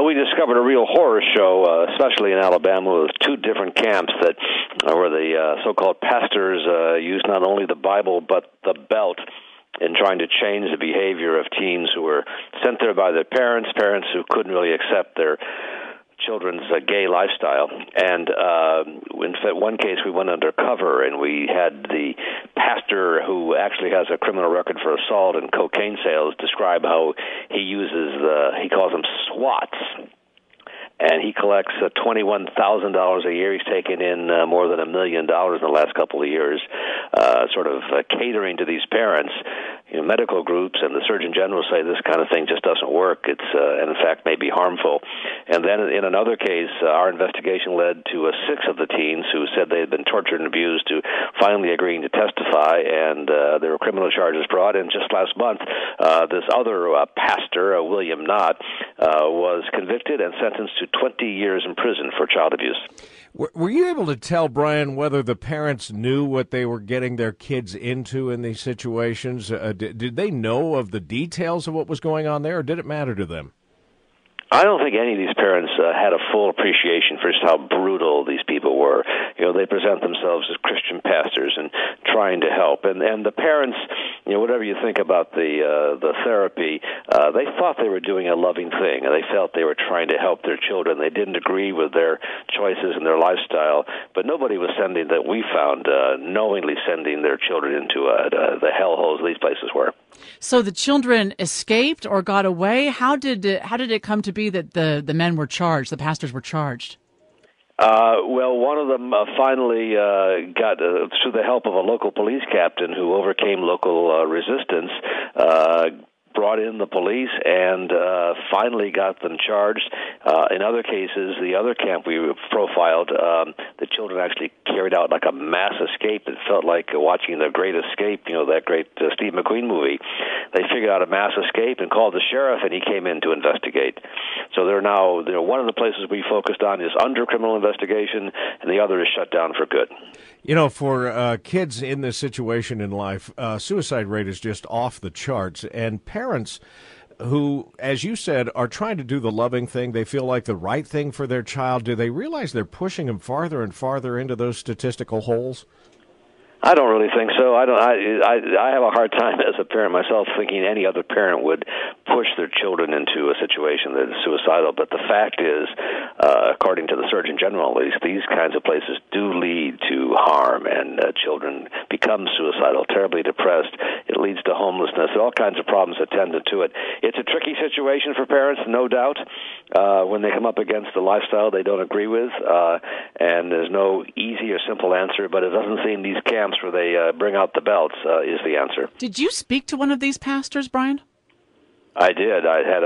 we discovered a real horror show, especially in Alabama, with two different camps that where the so-called pastors used not only the Bible but the belt in trying to change the behavior of teens who were sent there by their parents who couldn't really accept their children's gay lifestyle. And in one case, we went undercover, and we had the pastor who actually has a criminal record for assault and cocaine sales describe how he uses he calls them SWATs. And he collects $21,000 a year. He's taken in more than $1 million in the last couple of years, sort of catering to these parents. Medical groups and the Surgeon General say this kind of thing just doesn't work. It's, and in fact, may be harmful. And then in another case, our investigation led to 6 of the teens who said they had been tortured and abused to finally agreeing to testify, and there were criminal charges brought. And just last month, this other pastor, William Knott, was convicted and sentenced to 20 years in prison for child abuse. Were you able to tell, Brian, whether the parents knew what they were getting their kids into in these situations? Did they know of the details of what was going on there, or did it matter to them? I don't think any of these parents had a full appreciation for just how brutal these people were. They present themselves as Christian pastors and trying to help. And the parents, whatever you think about the therapy, they thought they were doing a loving thing, and they felt they were trying to help their children. They didn't agree with their choices and their lifestyle, but nobody was sending, that we found, knowingly sending their children into the hellholes these places were. So the children escaped or got away? How did it come to be that the men were charged, the pastors were charged? Well, one of them finally got, through the help of a local police captain who overcame local resistance, brought in the police and finally got them charged. In other cases, the other camp we profiled, the children actually carried out like a mass escape. It felt like watching The Great Escape, that great Steve McQueen movie. They figured out a mass escape and called the sheriff, and he came in to investigate. So they're now, one of the places we focused on is under criminal investigation, and the other is shut down for good. For kids in this situation in life, suicide rate is just off the charts, and parents who, as you said, are trying to do the loving thing, they feel like the right thing for their child, do they realize they're pushing them farther and farther into those statistical holes? I don't really think so. I have a hard time as a parent myself thinking any other parent would push their children into a situation that is suicidal. But the fact is, according to the Surgeon General, at least, these kinds of places do lead to harm, and children become suicidal, terribly depressed. It leads to homelessness, all kinds of problems attendant to it. It's a tricky situation for parents, no doubt, when they come up against the lifestyle they don't agree with, and there's no easy or simple answer, but it doesn't seem these camps where they bring out the belts is the answer. Did you speak to one of these pastors, Brian? I did. I had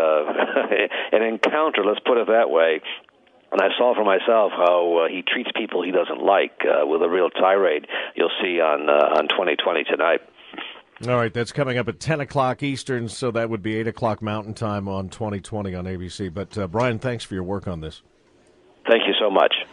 an encounter, let's put it that way, and I saw for myself how he treats people he doesn't like with a real tirade. You'll see on 2020 tonight. All right, that's coming up at 10 o'clock Eastern, so that would be 8 o'clock Mountain Time on 2020 on ABC. But, Brian, thanks for your work on this. Thank you so much.